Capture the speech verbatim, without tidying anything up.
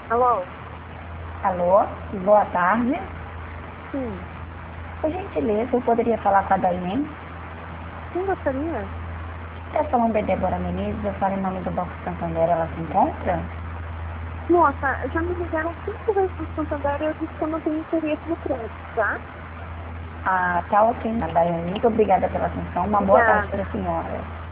Alô? Alô, boa tarde. Sim. Por gentileza, eu poderia falar com a Daiane? Quem gostaria? Essa nome é Débora Menezes, eu falo em nome do Banco Santander, ela se encontra? Moça, já me ligaram cinco vezes do Santander e eu disse que eu não tenho interesse no crédito, tá? Ah, tá ok, Daiane. Muito obrigada pela atenção. Uma boa tarde para Obrigada. a senhora.